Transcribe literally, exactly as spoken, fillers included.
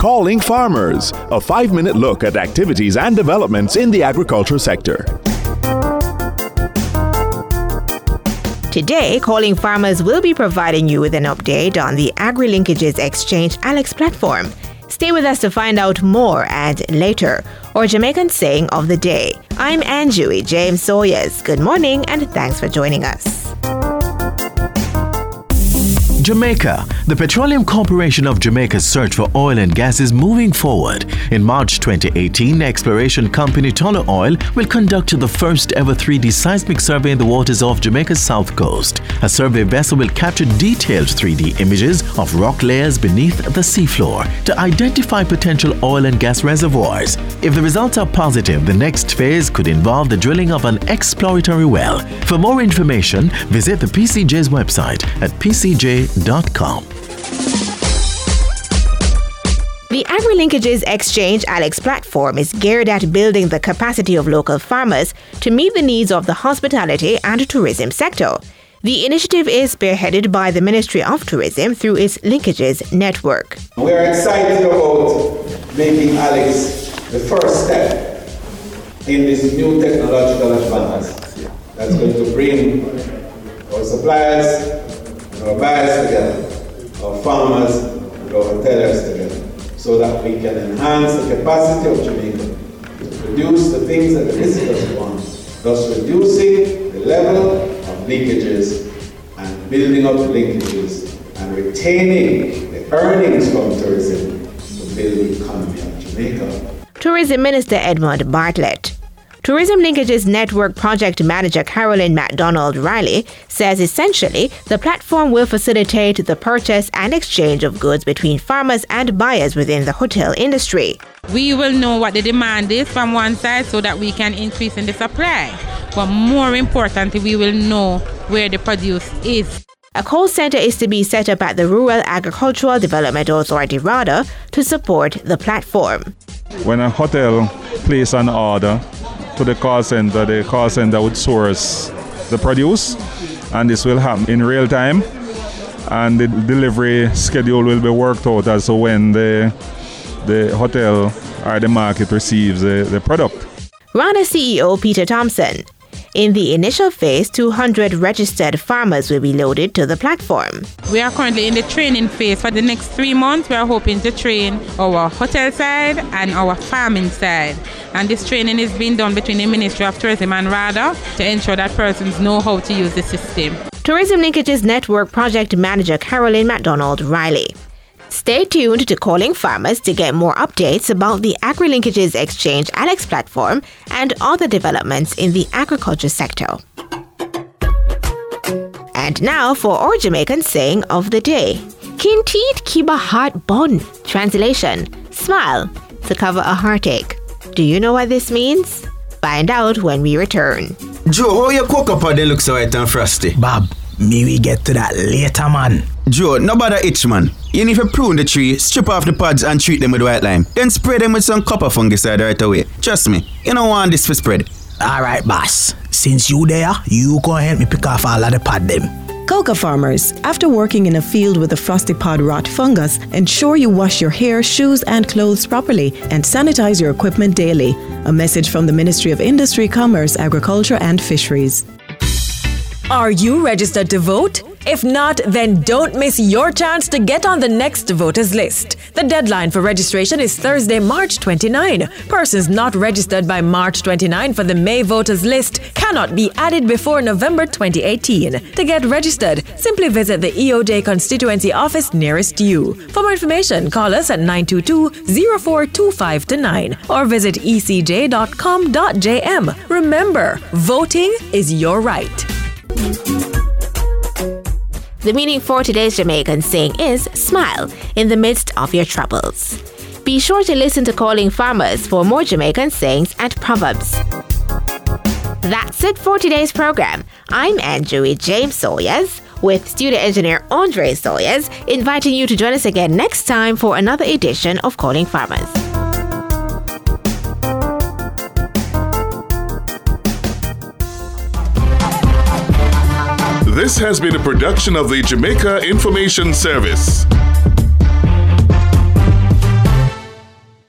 Calling Farmers, a five-minute look at activities and developments in the agriculture sector. Today, Calling Farmers will be providing you with an update on the AgriLinkages Exchange Alex platform. Stay with us to find out more and later, or Jamaican saying of the day. I'm Anjui James Sawyers. Good morning and thanks for joining us. Jamaica. The Petroleum Corporation of Jamaica's search for oil and gas is moving forward. In March twenty eighteen, exploration company Tullow Oil will conduct the first ever three D seismic survey in the waters off Jamaica's south coast. A survey vessel will capture detailed three D images of rock layers beneath the seafloor to identify potential oil and gas reservoirs. If the results are positive, the next phase could involve the drilling of an exploratory well. For more information, visit the P C J's website at p c j dot com. The AgriLinkages Exchange Alex platform is geared at building the capacity of local farmers to meet the needs of the hospitality and tourism sector. The initiative is spearheaded by the Ministry of Tourism through its Linkages network. We are excited about making Alex the first step in this new technological advance that's going to bring our suppliers and our buyers together, our farmers and our hoteliers together, so that we can enhance the capacity of Jamaica to produce the things that the visitors want, thus reducing the level of leakages and building up the linkages and retaining the earnings from tourism to build the economy of Jamaica. Tourism Minister Edmund Bartlett. Tourism Linkages Network Project Manager Carolyn MacDonald Riley says essentially the platform will facilitate the purchase and exchange of goods between farmers and buyers within the hotel industry. We will know what the demand is from one side so that we can increase in the supply. But more importantly, we will know where the produce is. A call center is to be set up at the Rural Agricultural Development Authority, RADA, to support the platform. When a hotel places an order to the call center, the call center would source the produce, and this will happen in real time, and the delivery schedule will be worked out as to when the the hotel or the market receives the, the product. RADA C E O Peter Thompson. In the initial phase, two hundred registered farmers will be loaded to the platform. We are currently in the training phase. For the next three months, we are hoping to train our hotel side and our farming side. And this training is being done between the Ministry of Tourism and RADA to ensure that persons know how to use the system. Tourism Linkages Network Project Manager Carolyn MacDonald Riley. Stay tuned to Calling Farmers to get more updates about the AgriLinkages Exchange Alex platform and other developments in the agriculture sector. And now for our Jamaican saying of the day. Kinteet kiba heart bon. Translation: smile to cover a heartache. Do you know what this means? Find out when we return. Joe, how your cocoa pod look so white and frosty? Bob, me we get to that later, man. Joe, no bother itch, man. You need to prune the tree, strip off the pods and treat them with white lime. Then spray them with some copper fungicide right away. Trust me, you don't want this for spread. Alright, boss. Since you there, you go help me pick off all of the pod them. Cocoa farmers, after working in a field with a frosty pod rot fungus, ensure you wash your hair, shoes and clothes properly and sanitize your equipment daily. A message from the Ministry of Industry, Commerce, Agriculture and Fisheries. Are you registered to vote? If not, then don't miss your chance to get on the next voters list. The deadline for registration is Thursday, March twenty-ninth. Persons not registered by March twenty-ninth for the May voters list cannot be added before November twenty eighteen. To get registered, simply visit the E O J constituency office nearest you. For more information, call us at nine two two, zero four two five two nine or visit e c j dot com dot j m. Remember, voting is your right. The meaning for today's Jamaican saying is smile in the midst of your troubles. Be sure to listen to Calling Farmers for more Jamaican sayings and proverbs. That's it for today's program. I'm Anjui James Sawyers with studio engineer Andre Sawyers, inviting you to join us again next time for another edition of Calling Farmers. This has been a production of the Jamaica Information Service.